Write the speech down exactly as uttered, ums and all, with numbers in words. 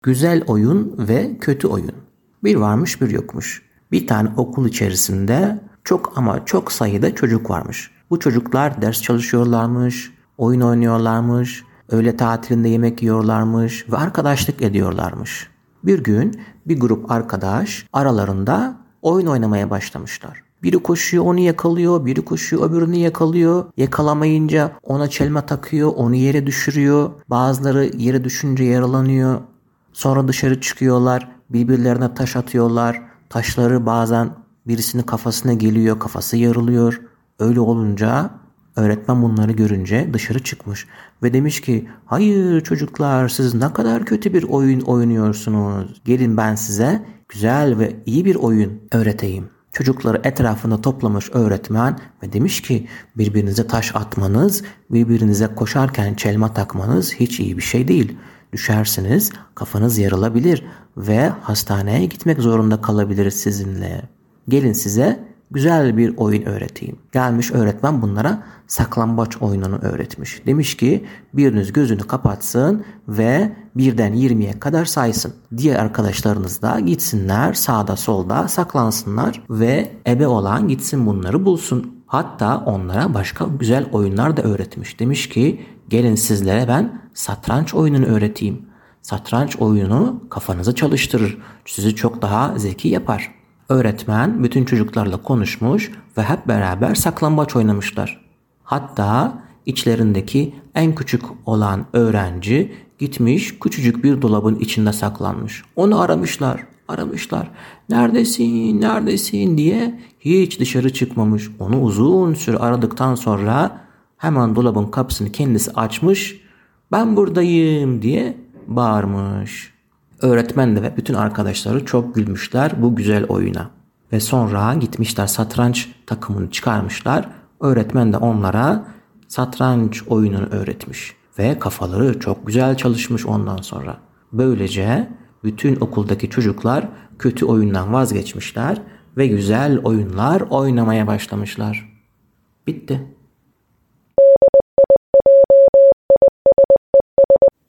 Güzel oyun ve kötü oyun. Bir varmış bir yokmuş. Bir tane okul içerisinde çok ama çok sayıda çocuk varmış. Bu çocuklar ders çalışıyorlarmış, oyun oynuyorlarmış, öğle tatilinde yemek yiyorlarmış ve arkadaşlık ediyorlarmış. Bir gün bir grup arkadaş aralarında oyun oynamaya başlamışlar. Biri koşuyor onu yakalıyor, biri koşuyor öbürünü yakalıyor. Yakalamayınca ona çelme takıyor, onu yere düşürüyor. Bazıları yere düşünce yaralanıyor. Sonra dışarı çıkıyorlar, birbirlerine taş atıyorlar. Taşları bazen birisinin kafasına geliyor, kafası yarılıyor. Öyle olunca öğretmen bunları görünce dışarı çıkmış ve demiş ki hayır çocuklar siz ne kadar kötü bir oyun oynuyorsunuz. Gelin ben size güzel ve iyi bir oyun öğreteyim. Çocukları etrafında toplamış öğretmen ve demiş ki birbirinize taş atmanız, birbirinize koşarken çelme takmanız hiç iyi bir şey değil. Düşersiniz, kafanız yarılabilir ve hastaneye gitmek zorunda kalabiliriz sizinle. Gelin size güzel bir oyun öğreteyim. Gelmiş öğretmen bunlara saklambaç oyununu öğretmiş. Demiş ki biriniz gözünü kapatsın ve birden yirmiye kadar saysın. Diğer arkadaşlarınız da gitsinler sağda solda saklansınlar ve ebe olan gitsin bunları bulsun. Hatta onlara başka güzel oyunlar da öğretmiş. Demiş ki gelin sizlere ben satranç oyununu öğreteyim. Satranç oyunu kafanızı çalıştırır. Sizi çok daha zeki yapar. Öğretmen bütün çocuklarla konuşmuş ve hep beraber saklambaç oynamışlar. Hatta içlerindeki en küçük olan öğrenci gitmiş küçücük bir dolabın içinde saklanmış. Onu aramışlar, aramışlar. Neredesin, neredesin diye hiç dışarı çıkmamış. Onu uzun süre aradıktan sonra hemen dolabın kapısını kendisi açmış. Ben buradayım diye bağırmış. Öğretmen de ve bütün arkadaşları çok gülmüşler bu güzel oyuna. Ve sonra gitmişler satranç takımını çıkarmışlar. Öğretmen de onlara satranç oyununu öğretmiş. Ve kafaları çok güzel çalışmış ondan sonra. Böylece bütün okuldaki çocuklar kötü oyundan vazgeçmişler ve güzel oyunlar oynamaya başlamışlar. Bitti.